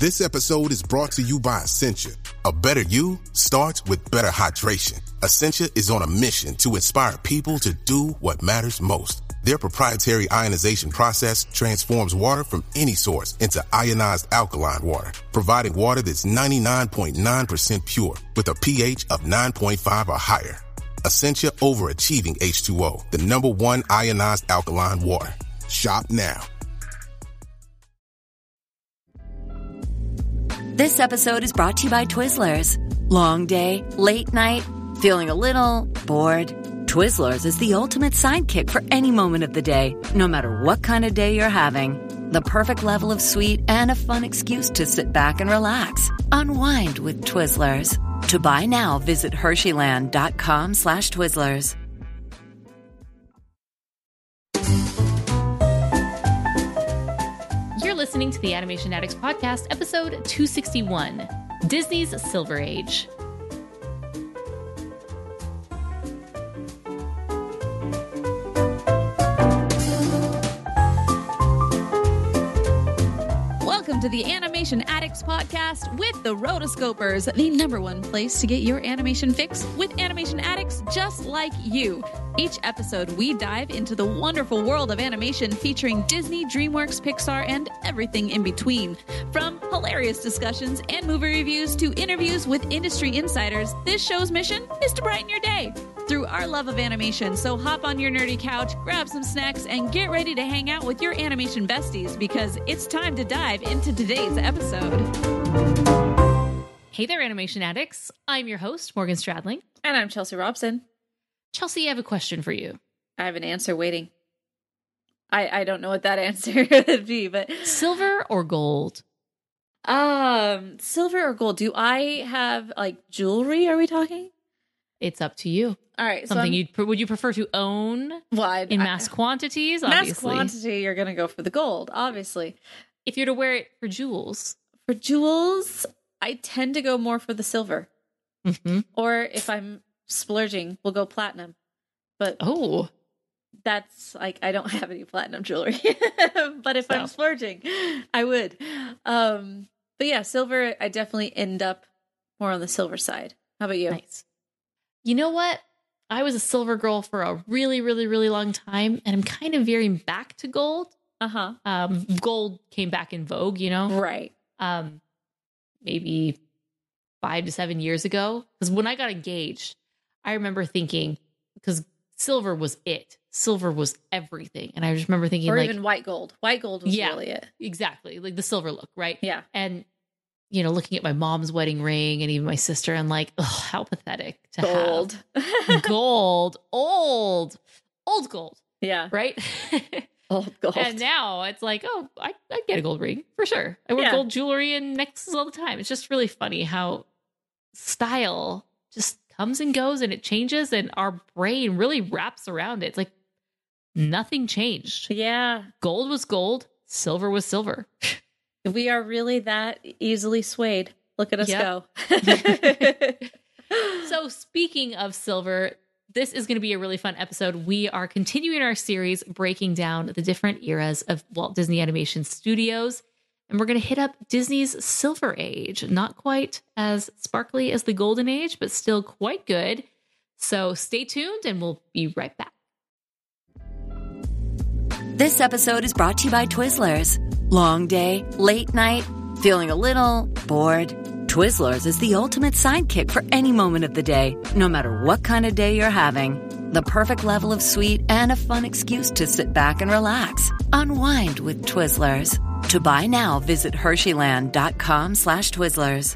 This episode is brought to you by Essentia. A better you starts with better hydration. Essentia is on a mission to inspire people to do what matters most. Their proprietary ionization process transforms water from any source into ionized alkaline water, providing water that's 99.9% pure with a pH of 9.5 or higher. Essentia overachieving H2O, the #1 ionized alkaline water. Shop now. This episode is brought to you by Twizzlers. Long day, late night, feeling a little bored? Twizzlers is the ultimate sidekick for any moment of the day, no matter what kind of day you're having. The perfect level of sweet and a fun excuse to sit back and relax. Unwind with Twizzlers. To buy now, visit Hersheyland.com/Twizzlers. You're listening to the Animation Addicts Podcast, episode 261, Disney's Silver Age. Welcome to the Animation Addicts Podcast with the Rotoscopers, the #1 place to get your animation fix with animation addicts just like you. Each episode, we dive into the wonderful world of animation featuring Disney, DreamWorks, Pixar, and everything in between. From hilarious discussions and movie reviews to interviews with industry insiders, this show's mission is to brighten your day through our love of animation. So hop on your nerdy couch, grab some snacks, and get ready to hang out with your animation besties because it's time to dive into today's episode. Hey there, Animation Addicts. I'm your host, Morgan Stradling. And I'm Chelsea Robson. Chelsea, I have a question for you. I have an answer waiting. I don't know what that answer would be, but Silver or gold? Silver or gold? Do I have like jewelry? Are we talking? It's up to you. All right. Something would you prefer to own in mass quantities? Obviously. Mass quantity, you're going to go for the gold, obviously. If you're to wear it for jewels. For jewels, I tend to go more for the silver. Mm-hmm. Or if I'm splurging, we'll go platinum. But that's like, I don't have any platinum jewelry. But if I'm splurging, I would. But yeah, silver, I definitely end up more on the silver side. How about you? Nice. You know what? I was a silver girl for a really, really, really long time, and I'm kind of veering back to gold. Gold came back in vogue, you know? Right. Maybe 5 to 7 years ago. Because when I got engaged, I remember thinking, because silver was it. Silver was everything. And I just remember thinking, or like, even white gold. White gold was really it. Exactly. Like the silver look, right? Yeah. And, you know, looking at my mom's wedding ring and even my sister, and like, oh, how pathetic to have gold, old gold. Yeah. Right? Old gold. And now it's like, oh, I get a gold ring for sure. I wear gold jewelry and necklaces all the time. It's just really funny how style just comes and goes and it changes, and our brain really wraps around it. It's like nothing changed. Yeah. Gold was gold. Silver was silver. We are really that easily swayed. Look at us go. So speaking of silver, this is going to be a really fun episode. We are continuing our series breaking down the different eras of Walt Disney Animation Studios. And we're going to hit up Disney's Silver Age. Not quite as sparkly as the Golden Age, but still quite good. So stay tuned and we'll be right back. This episode is brought to you by Twizzlers. Long day, late night, feeling a little bored? Twizzlers is the ultimate sidekick for any moment of the day, no matter what kind of day you're having. The perfect level of sweet and a fun excuse to sit back and relax. Unwind with Twizzlers. To buy now, visit Hersheyland.com/Twizzlers.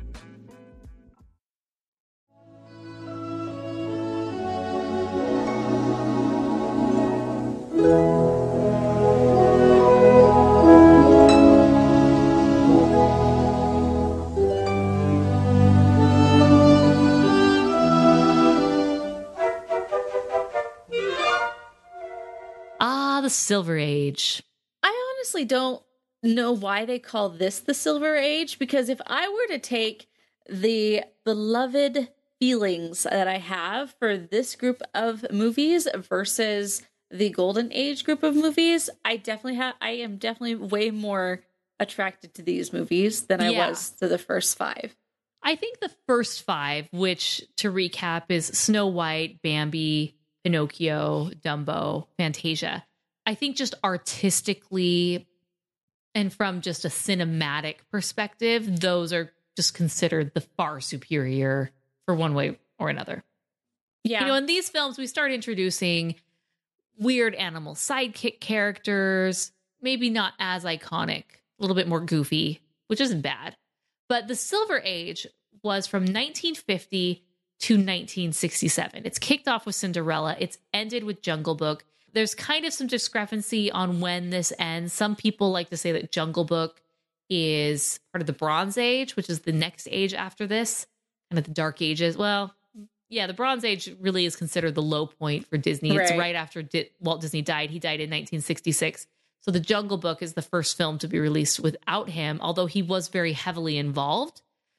The Silver Age. I honestly don't know why they call this the Silver Age, because if I were to take the beloved feelings that I have for this group of movies versus the Golden Age group of movies, I am definitely way more attracted to these movies than I was to the first 5. I think the first 5, which to recap is Snow White, Bambi, Pinocchio, Dumbo, Fantasia. I think just artistically and from just a cinematic perspective, those are just considered the far superior for one way or another. Yeah. You know, in these films, we start introducing weird animal sidekick characters, maybe not as iconic, a little bit more goofy, which isn't bad. But the Silver Age was from 1950 to 1967. It's kicked off with Cinderella. It's ended with Jungle Book. There's kind of some discrepancy on when this ends. Some people like to say that Jungle Book is part of the Bronze Age, which is the next age after this, kind of the Dark Ages. Well, yeah, the Bronze Age really is considered the low point for Disney. Right. It's right after Walt Disney died. He died in 1966. So the Jungle Book is the first film to be released without him, although he was very heavily involved.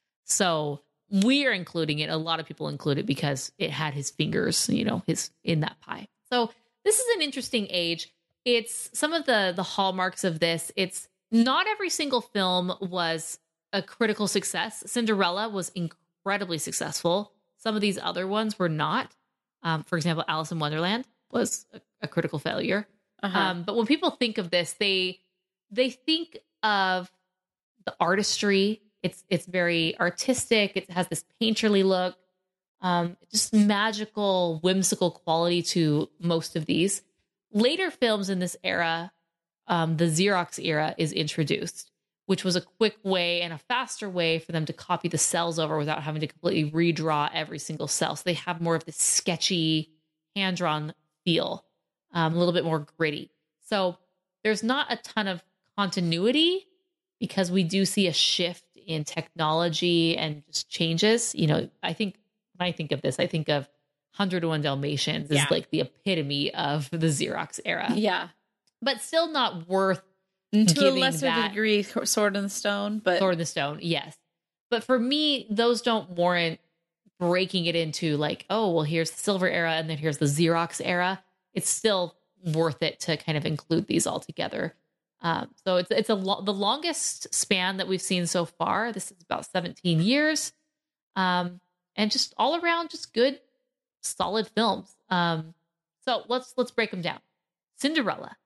So we're including it. A lot of people include it because it had his fingers, you know, his in that pie. So this is an interesting age. It's some of the hallmarks of this. It's not every single film was a critical success. Cinderella was incredibly successful. Some of these other ones were not. For example, Alice in Wonderland was a critical failure. But when people think of this, they think of the artistry. It's very artistic. It has this painterly look, just magical, whimsical quality to most of these. Later films in this era, the Xerox era is introduced, which was a quick way and a faster way for them to copy the cells over without having to completely redraw every single cell. So they have more of this sketchy, hand-drawn feel, a little bit more gritty. So there's not a ton of continuity because we do see a shift in technology and just changes. You know, I think when I think of this, I think of 101 Dalmatians is like the epitome of the Xerox era. Yeah. But still not worth to a lesser degree, Sword in the Stone. But Sword in the Stone, yes. But for me, those don't warrant breaking it into like, oh, well, here's the Silver era and then here's the Xerox era. It's still worth it to kind of include these all together. So it's the longest span that we've seen so far. This is about 17 years. And just all around, just good, solid films. So let's break them down. Cinderella.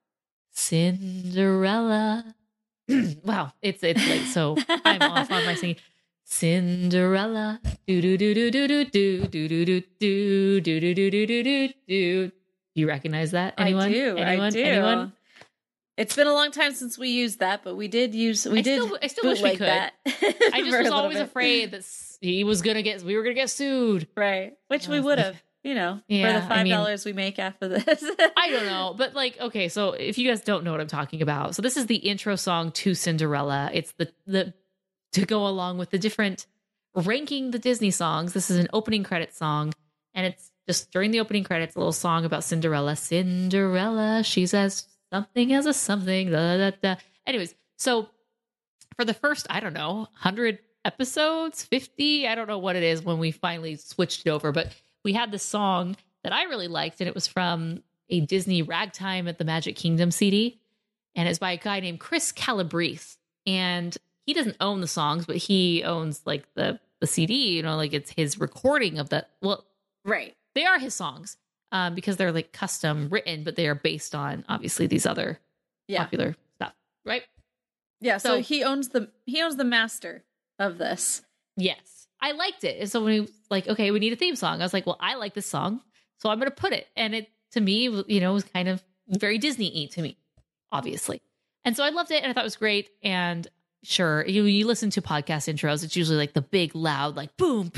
Wow, it's late, so I'm off on my singing. Cinderella. Do do do do do do do do do do do do do do do do do. Do you recognize that? Anyone? I do. Anyone? It's been a long time since we used that, but we did use. I still wish we could. That I just was always afraid that we were gonna get sued, right? Which we would have, you know, for the $5 we make after this. I don't know, but like, okay, so if you guys don't know what I'm talking about, so this is the intro song to Cinderella. It's the to go along with the different ranking the Disney songs. This is an opening credit song, and it's just during the opening credits, a little song about Cinderella. Cinderella, she's as something as a something. Da, da, da. Anyways, so for the first, I don't know, 100 episodes, 50, I don't know what it is when we finally switched it over, but we had this song that I really liked, and it was from a Disney Ragtime at the Magic Kingdom CD, and it's by a guy named Chris Calabrese, and he doesn't own the songs, but he owns like the CD, you know, like it's his recording of that. Well, right. They are his songs because they're like custom written, but they are based on obviously these other popular stuff, right? Yeah. So he owns the master of this. Yes, I liked it. And so when he was like, okay, we need a theme song, I was like, well, I like this song, so I'm going to put it. And it to me, you know, was kind of very Disney-y to me, obviously. And so I loved it, and I thought it was great. And sure, you listen to podcast intros, it's usually like the big, loud, like boom,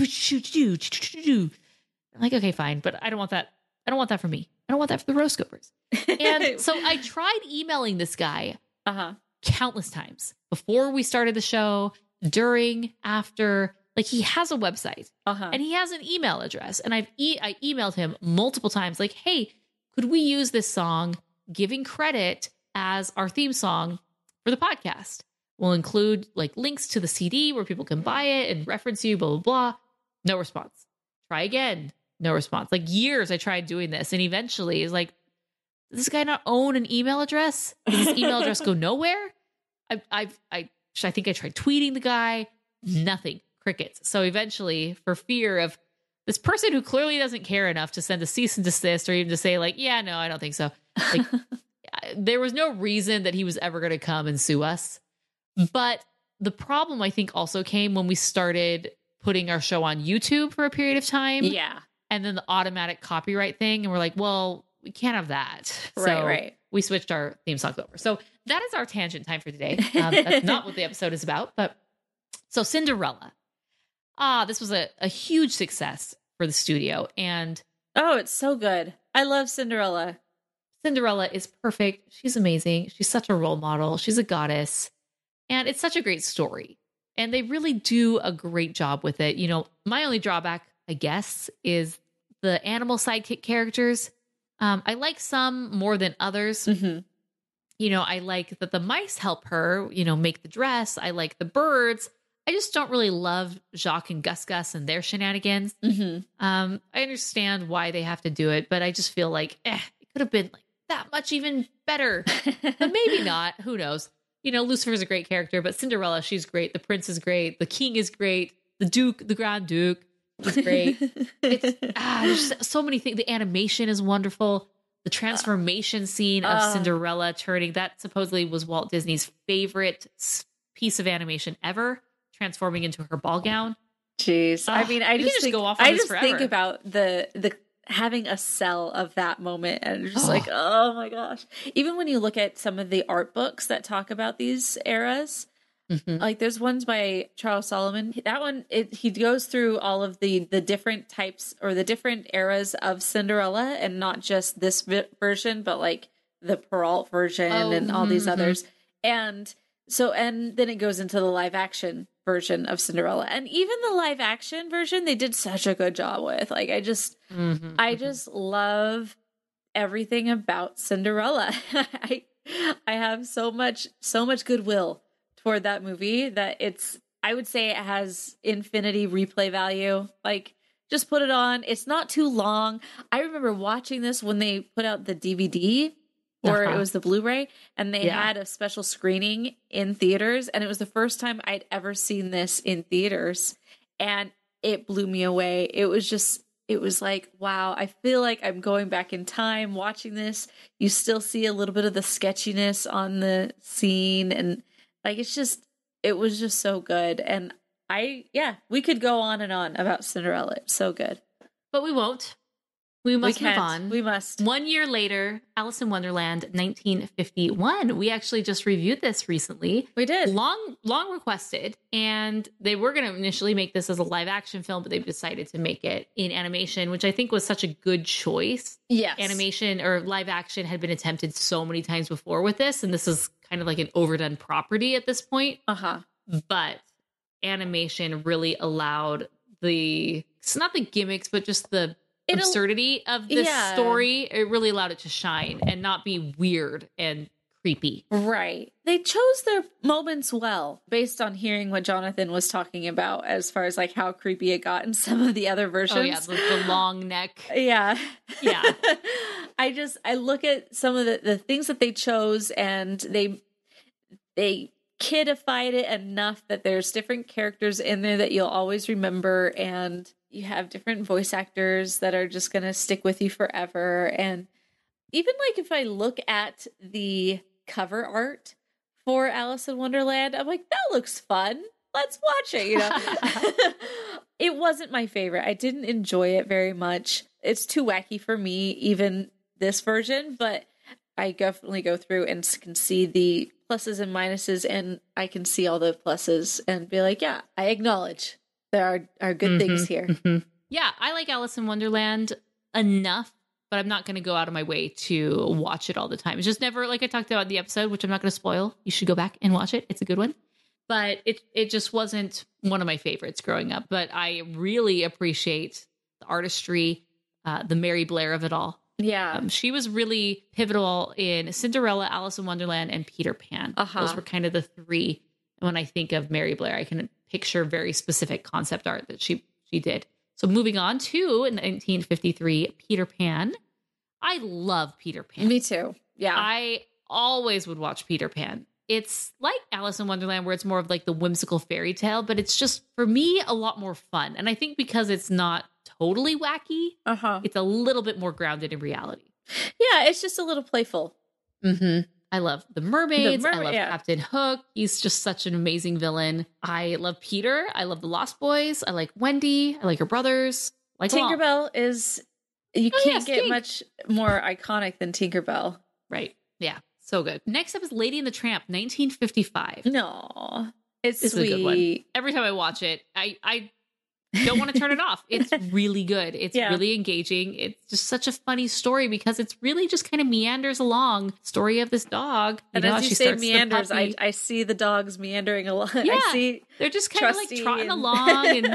I'm like, okay, fine, but I don't want that. I don't want that for me. I don't want that for the Rose Scopers. And so I tried emailing this guy countless times before we started the show, during, after. Like, he has a website and he has an email address, and I emailed him multiple times, like, hey, could we use this song, giving credit as our theme song for the podcast? We'll include like links to the CD where people can buy it and reference you, blah, blah, blah. No response. Try again. No response. Like years I tried doing this, and eventually it's like, does this guy not own an email address? Does his email address go nowhere? I think I tried tweeting the guy, nothing, crickets. So eventually, for fear of this person who clearly doesn't care enough to send a cease and desist or even to say like, yeah, no, I don't think so. Like, there was no reason that he was ever going to come and sue us. But the problem, I think, also came when we started putting our show on YouTube for a period of time. Yeah. And then the automatic copyright thing. And we're like, well, we can't have that. Right. We switched our theme songs over. So that is our tangent time for today. That's not what the episode is about. But so Cinderella. This was a huge success for the studio. And oh, it's so good. I love Cinderella. Cinderella is perfect. She's amazing. She's such a role model. She's a goddess. And it's such a great story. And they really do a great job with it. You know, my only drawback, I guess, is the animal sidekick characters. I like some more than others. Mm-hmm. You know, I like that the mice help her, you know, make the dress. I like the birds. I just don't really love Jacques and Gus Gus and their shenanigans. Mm-hmm. I understand why they have to do it, but I just feel like it could have been like that much even better. But maybe not. Who knows? You know, Lucifer's a great character, but Cinderella, she's great. The prince is great. The king is great. The duke, the grand duke, is great. There's so many things. The animation is wonderful. The transformation scene of Cinderella turning, that supposedly was Walt Disney's favorite piece of animation ever, transforming into her ball gown. Jeez. I mean, I just think, go off on I this just forever. think about the having a cell of that moment and just like, oh my gosh. Even when you look at some of the art books that talk about these eras, like there's ones by Charles Solomon. That one, he goes through all of the different types or the different eras of Cinderella, and not just this version, but like the Perrault version and all these others. And so, and then it goes into the live action version of Cinderella, and even the live action version, they did such a good job with. Like, I just love everything about Cinderella. I have so much goodwill toward that movie that I would say it has infinity replay value. Like, just put it on. It's not too long. I remember watching this when they put out the DVD, or it was the Blu-ray, and they had a special screening in theaters, and it was the first time I'd ever seen this in theaters, and it blew me away. It was like, wow, I feel like I'm going back in time watching this. You still see a little bit of the sketchiness on the scene, and like, it was just so good. And we could go on and on about Cinderella. It's so good. But we won't. We must move on. We must. 1 year later, Alice in Wonderland, 1951. We actually just reviewed this recently. We did. Long requested. And they were going to initially make this as a live action film, but they've decided to make it in animation, which I think was such a good choice. Yes. Animation or live action had been attempted so many times before with this, and this is kind of like an overdone property at this point. But animation really allowed it's not the gimmicks, but just the absurdity of this story. It really allowed it to shine and not be weird and creepy. Right. They chose their moments well, based on hearing what Jonathan was talking about as far as like how creepy it got in some of the other versions. Oh yeah, the long neck. Yeah. Yeah. I look at some of the things that they chose, and they kidified it enough that there's different characters in there that you'll always remember, and you have different voice actors that are just going to stick with you forever. And even like if I look at the cover art for Alice in Wonderland, I'm like, that looks fun. Let's watch it, you know. It wasn't my favorite. I didn't enjoy it very much. It's too wacky for me, even this version, but I definitely go through and can see the pluses and minuses, and I can see all the pluses and be like, yeah, I acknowledge there are good things here. Yeah, I like Alice in Wonderland enough, but I'm not going to go out of my way to watch it all the time. It's just never, like I talked about in the episode, which I'm not going to spoil. You should go back and watch it. It's a good one. But it just wasn't one of my favorites growing up. But I really appreciate the artistry, the Mary Blair of it all. Yeah. She was really pivotal in Cinderella, Alice in Wonderland, and Peter Pan. Those were kind of the three. When I think of Mary Blair, I can picture very specific concept art that she did. So moving on to 1953, Peter Pan. I love Peter Pan. Me too. Yeah. I always would watch Peter Pan. It's like Alice in Wonderland, where it's more of like the whimsical fairy tale, but it's just, for me, a lot more fun. And I think because it's not totally wacky, it's a little bit more grounded in reality. Yeah, it's just a little playful. Mm-hmm. I love the mermaids. I love yeah. Captain Hook. He's just such an amazing villain. I love Peter. I love the Lost Boys. I like Wendy. I like her brothers. Like Tinkerbell is, you can't get Skink. much more iconic than Tinkerbell. Right. Yeah. So good. Next up is Lady and the Tramp, 1955. No, it's This sweet. is a good one. Every time I watch it, I don't want to turn it off. It's really good. It's really engaging. It's just such a funny story because it's really just kind of meanders along. Story of this dog. And as you say meanders, I see the dogs meandering along. Yeah, I see they're just kind of like trotting along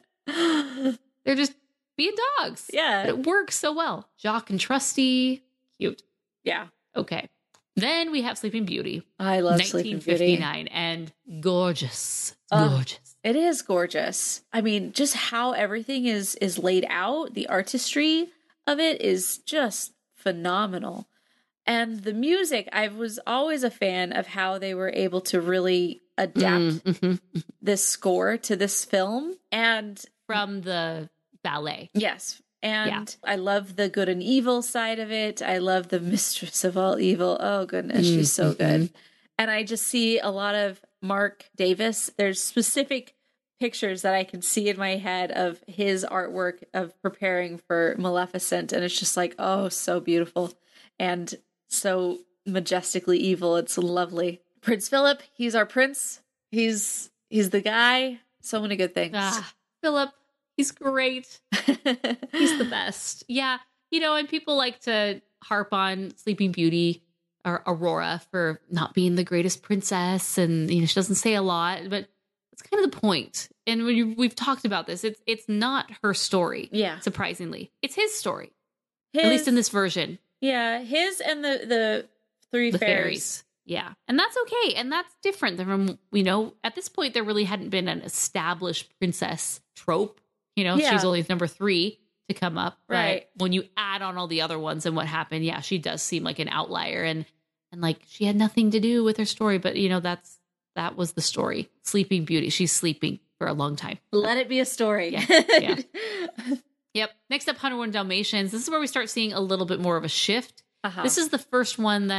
and they're just being dogs. Yeah. But it works so well. Jock and Trusty. Cute. Yeah. Okay. Then we have Sleeping Beauty. I love Sleeping Beauty. 1959 and gorgeous. Gorgeous. It is gorgeous. I mean, just how everything is laid out, the artistry of it is just phenomenal. And the music, I was always a fan of how they were able to really adapt this score to this film. And from the ballet. Yes. And I love the good and evil side of it. I love the mistress of all evil. Oh, goodness. She's so good. And I just see a lot of Mark Davis. There's specific pictures that I can see in my head of his artwork of preparing for Maleficent. And it's just like, oh, so beautiful and so majestically evil. It's lovely. Prince Philip, he's our prince. He's the guy. So many good things. Philip. He's great. He's the best. Yeah. You know, and people like to harp on Sleeping Beauty or Aurora for not being the greatest princess. And, you know, she doesn't say a lot, but it's kind of the point. And we've talked about this. It's not her story. Yeah. Surprisingly. It's his story. At least in this version. Yeah. His and the three fairies. Yeah. And that's okay. And that's different than from, you know, at this point, there really hadn't been an established princess trope. You know, she's only number 3 to come up. Right. When you add on all the other ones and what happened, she does seem like an outlier. And like she had nothing to do with her story. But, you know, that was the story. Sleeping Beauty. She's sleeping for a long time. Let it be a story. Yeah. Yep. Next up, 101 Dalmatians. This is where we start seeing a little bit more of a shift. This is the first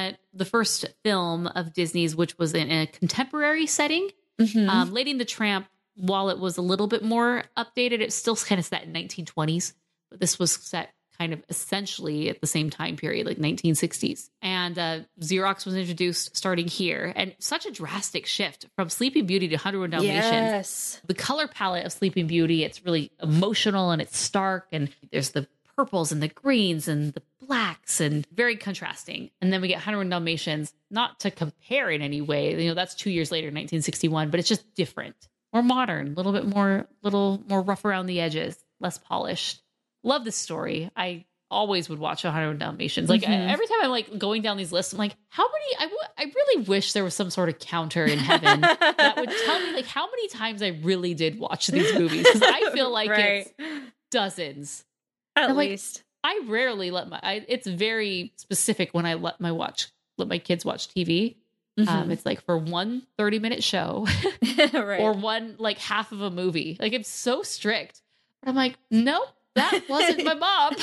film of Disney's, which was in a contemporary setting. Lady and the Tramp, while it was a little bit more updated, it's still kind of set in 1920s, but this was set kind of essentially at the same time period, like 1960s. And Xerox was introduced starting here, and such a drastic shift from Sleeping Beauty to 101 Dalmatians. Yes. The color palette of Sleeping Beauty, it's really emotional and it's stark, and there's the purples and the greens and the blacks and very contrasting. And then we get 101 Dalmatians, not to compare in any way. You know, that's 2 years later, 1961, but it's just different. More modern, a little more rough around the edges, less polished. Love this story. I always would watch 101 Dalmatians. Like every time I'm like going down these lists, I'm like, how many? I really wish there was some sort of counter in heaven that would tell me like how many times I really did watch these movies, because I feel like it's dozens at least. Like, I rarely it's very specific when I let my kids watch TV. It's like for one 30-minute show or one like half of a movie. Like it's so strict. But I'm like, nope, that wasn't my mom.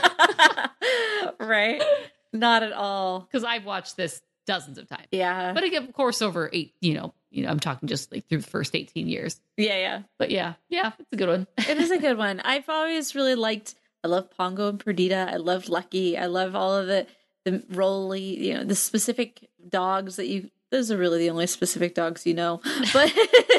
Right. Not at all. Because I've watched this dozens of times. Yeah. But again, of course, over 8, you know, I'm talking just like through the first 18 years. Yeah. But yeah, it's a good one. It is a good one. I've always really I love Pongo and Perdita. I love Lucky. I love all of the roly, you know, the specific dogs that those are really the only specific dogs you know. But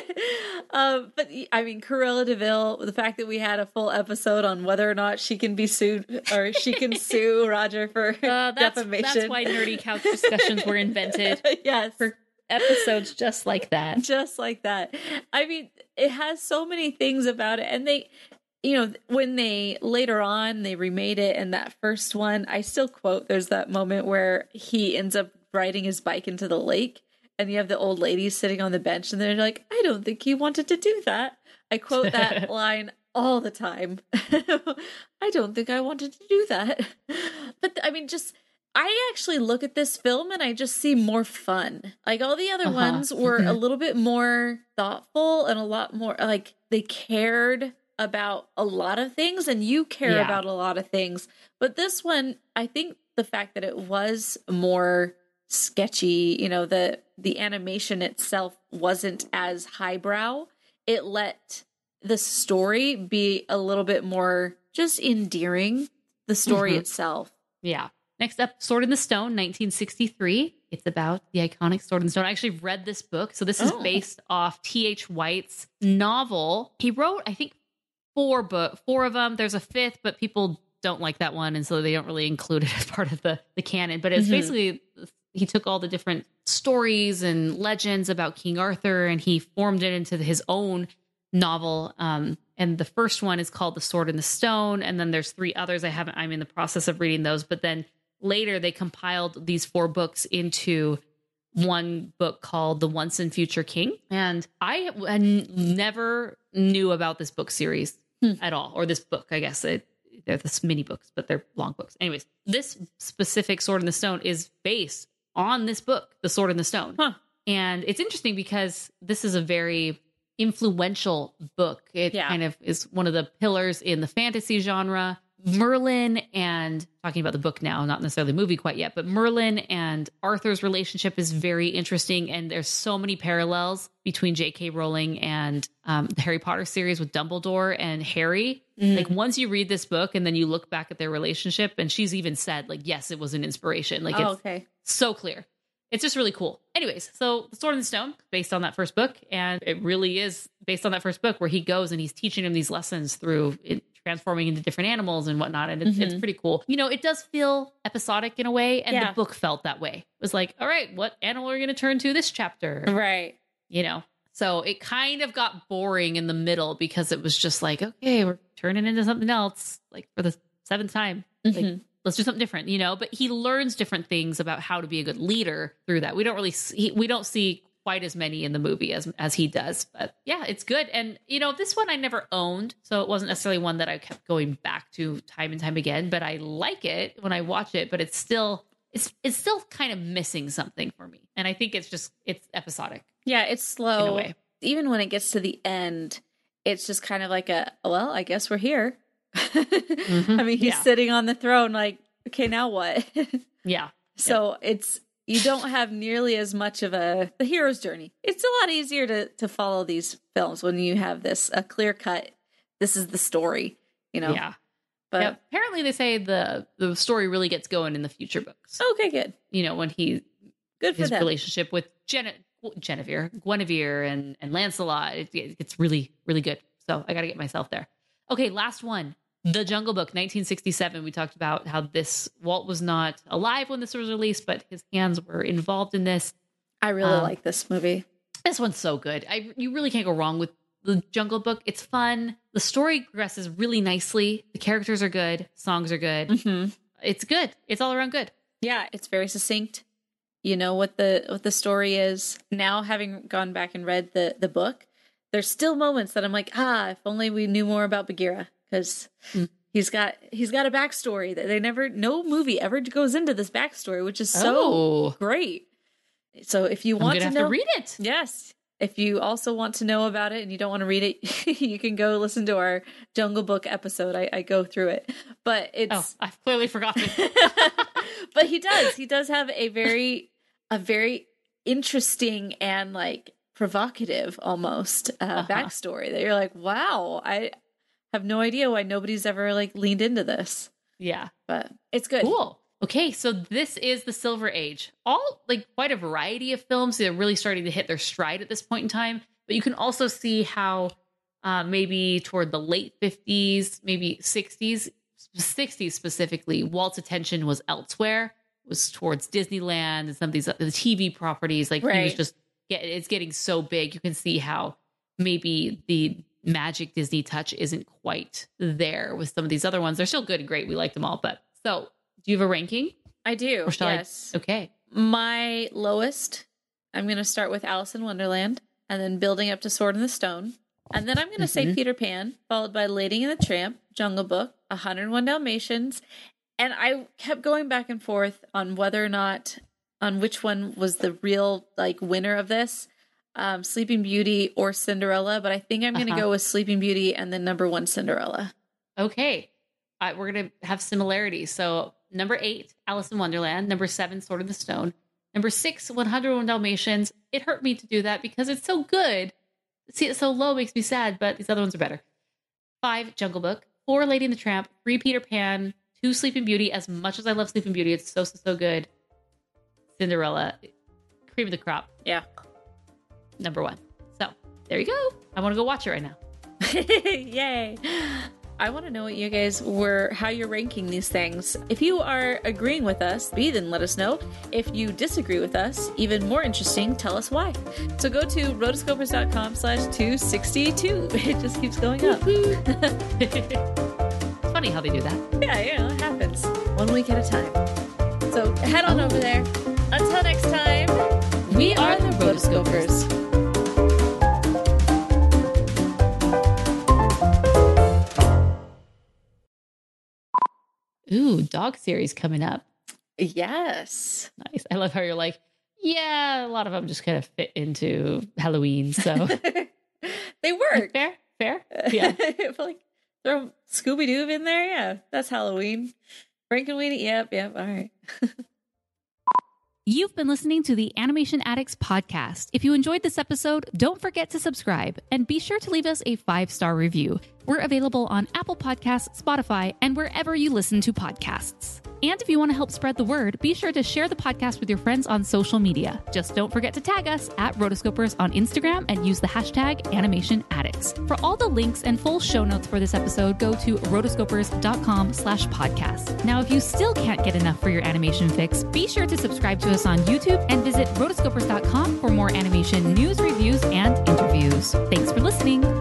I mean, Cruella de Vil, the fact that we had a full episode on whether or not she can be sued or she can sue Roger for defamation. That's why nerdy couch discussions were invented. Yes. For episodes just like that. Just like that. I mean, it has so many things about it. And they, you know, when they later on they remade it, and that first one, I still quote, there's that moment where he ends up riding his bike into the lake, and you have the old ladies sitting on the bench, and they're like, I don't think he wanted to do that. I quote that line all the time. I don't think I wanted to do that. But I mean, just I actually look at this film and I just see more fun. Like all the other ones were a little bit more thoughtful and a lot more like they cared about a lot of things, and you care about a lot of things. But this one, I think the fact that it was more sketchy, you know, the animation itself wasn't as highbrow. It let the story be a little bit more just endearing, the story itself. Yeah. Next up, Sword in the Stone, 1963. It's about the iconic Sword in the Stone. I actually read this book. So this is based off T.H. White's novel. He wrote, I think, 4 of them. There's a 5th, but people don't like that one. And so they don't really include it as part of the canon. But it's basically, he took all the different stories and legends about King Arthur and he formed it into his own novel. And the first one is called The Sword in the Stone. And then there's 3 others. I'm in the process of reading those. But then later they compiled these 4 books into one book called The Once and Future King. And I never knew about this book series at all, or this book, I guess. They're this mini books, but they're long books. Anyways, this specific Sword in the Stone is based on this book, The Sword in the Stone. And it's interesting because this is a very influential book. It kind of is one of the pillars in the fantasy genre. Merlin and, talking about the book now, not necessarily the movie quite yet, but Merlin and Arthur's relationship is very interesting. And there's so many parallels between J.K. Rowling and the Harry Potter series with Dumbledore and Harry. Like once you read this book and then you look back at their relationship, and she's even said like, yes, it was an inspiration. Like it's so clear. It's just really cool. Anyways, so The Sword in the Stone, based on that first book. And it really is based on that first book where he goes and he's teaching him these lessons through transforming into different animals and whatnot. And it's pretty cool. You know, it does feel episodic in a way. And the book felt that way. It was like, all right, what animal are we going to turn to this chapter? Right. You know, so it kind of got boring in the middle because it was just like, okay, we're turning into something else, like for the 7th time. Like, let's do something different, you know, but he learns different things about how to be a good leader through that. We don't see quite as many in the movie as he does, but yeah, it's good. And you know, this one I never owned, so it wasn't necessarily one that I kept going back to time and time again, but I like it when I watch it, but it's still kind of missing something for me. And I think it's episodic. Yeah. It's slow. In a way. Even when it gets to the end, it's just kind of like well, I guess we're here. I mean, he's sitting on the throne like, okay, now what? Yeah. So you don't have nearly as much of the hero's journey. It's a lot easier to follow these films when you have a clear cut, this is the story, you know? Yeah. But apparently they say the story really gets going in the future books. Okay, good. You know, when his relationship with Guinevere and Lancelot, it's really, really good. So I got to get myself there. Okay, last one. The Jungle Book, 1967. We talked about how Walt was not alive when this was released, but his hands were involved in this. I really like this movie. This one's so good. You really can't go wrong with The Jungle Book. It's fun. The story progresses really nicely. The characters are good. Songs are good. It's good. It's all around good. Yeah, it's very succinct. You know what the story is. Now, having gone back and read the book, there's still moments that I'm like, if only we knew more about Bagheera. Because he's got a backstory that no movie ever goes into this backstory, which is so great. So if you want to know, have to read it. Yes. If you also want to know about it and you don't want to read it, you can go listen to our Jungle Book episode. I go through it, but I've clearly forgotten. But he does have a very interesting and like provocative almost backstory that you're like, wow, I have no idea why nobody's ever like leaned into this. Yeah. But it's good. Cool. Okay, so this is the Silver Age. All like quite a variety of films that are really starting to hit their stride at this point in time. But you can also see how maybe toward the late 50s, maybe 60s specifically, Walt's attention was elsewhere, was towards Disneyland and some of the TV properties. Like he was just, it's getting so big. You can see how maybe the magic Disney touch isn't quite there with some of these other ones. They're still good and great. We like them all. But so do you have a ranking? I do. Or shall yes. Okay. My lowest, I'm going to start with Alice in Wonderland and then building up to Sword in the Stone. And then I'm going to say Peter Pan, followed by Lady and the Tramp, Jungle Book, 101 Dalmatians, And I kept going back and forth on whether or not, on which one was the real like winner of this, Sleeping Beauty or Cinderella. But I think I'm going to go with Sleeping Beauty and then number 1, Cinderella. Okay. We're going to have similarities. So number 8, Alice in Wonderland. Number 7, Sword in the Stone. Number 6, 101 Dalmatians. It hurt me to do that because it's so good. See it so low makes me sad, but these other ones are better. 5, Jungle Book. 4, Lady and the Tramp. 3, Peter Pan. 2, Sleeping Beauty. As much as I love Sleeping Beauty, it's so good. Cinderella. Cream of the crop. Yeah. Number 1. So there you go. I want to go watch it right now. Yay. I want to know what you guys how you're ranking these things. If you are agreeing with us, then let us know. If you disagree with us, even more interesting, tell us why. So go to rotoscopers.com/262. It just keeps going up. It's funny how they do that. Yeah, it happens. 1 week at a time. So head on over there. Until next time, we are the Rotoscopers. Ooh, dog series coming up. Yes. Nice. I love how you're like, yeah, a lot of them just kind of fit into Halloween. So they work. Fair. Yeah. Like throw Scooby-Doo in there. Yeah, that's Halloween. Frankenweenie. Yep. All right. You've been listening to the Animation Addicts podcast. If you enjoyed this episode, don't forget to subscribe and be sure to leave us a 5-star review. We're available on Apple Podcasts, Spotify, and wherever you listen to podcasts. And if you want to help spread the word, be sure to share the podcast with your friends on social media. Just don't forget to tag us at Rotoscopers on Instagram and use the hashtag AnimationAddicts. For all the links and full show notes for this episode, go to rotoscopers.com/podcast. Now, if you still can't get enough for your animation fix, be sure to subscribe to us on YouTube and visit rotoscopers.com for more animation news, reviews, and interviews. Thanks for listening.